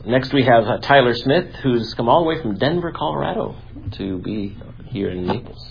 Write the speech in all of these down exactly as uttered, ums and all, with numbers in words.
next we have uh, Tyler Smith, who's come all the way from Denver, Colorado, to be here in Naples.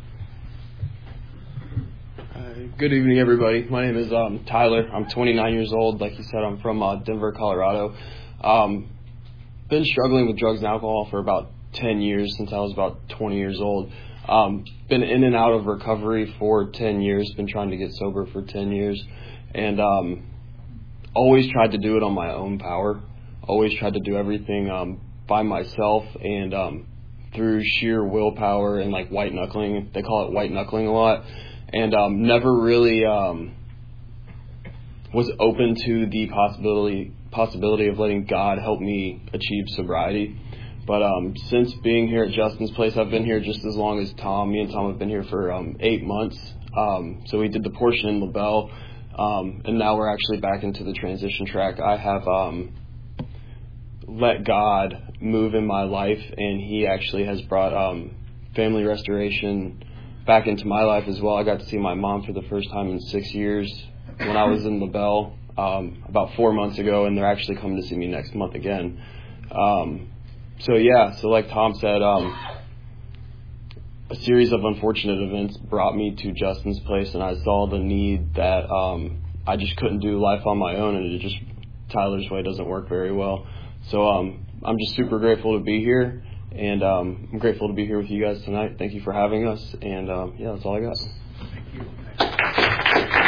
Uh, good evening, everybody. My name is um, Tyler. I'm twenty-nine years old. Like you said, I'm from uh, Denver, Colorado. Um, been struggling with drugs and alcohol for about ten years, since I was about twenty years old. Um, been in and out of recovery for ten years. Been trying to get sober for ten years. And um, always tried to do it on my own power. Always tried to do everything um, by myself and um, through sheer willpower and like white knuckling. They call it white knuckling a lot. And um, never really um, was open to the possibility possibility of letting God help me achieve sobriety. But um, since being here at Justin's place, I've been here just as long as Tom. Me and Tom have been here for um, eight months. Um, so we did the portion in LaBelle, um, and now we're actually back into the transition track. I have um, let God move in my life, and he actually has brought um, family restoration back into my life as well. I got to see my mom for the first time in six years when I was in LaBelle um, about four months ago, and they're actually coming to see me next month again. Um, so yeah, so like Tom said, um, a series of unfortunate events brought me to Justin's place, and I saw the need that um, I just couldn't do life on my own, and it just, Tyler's way doesn't work very well. So um, I'm just super grateful to be here, and um, I'm grateful to be here with you guys tonight. Thank you for having us, and um, yeah, that's all I got. Thank you.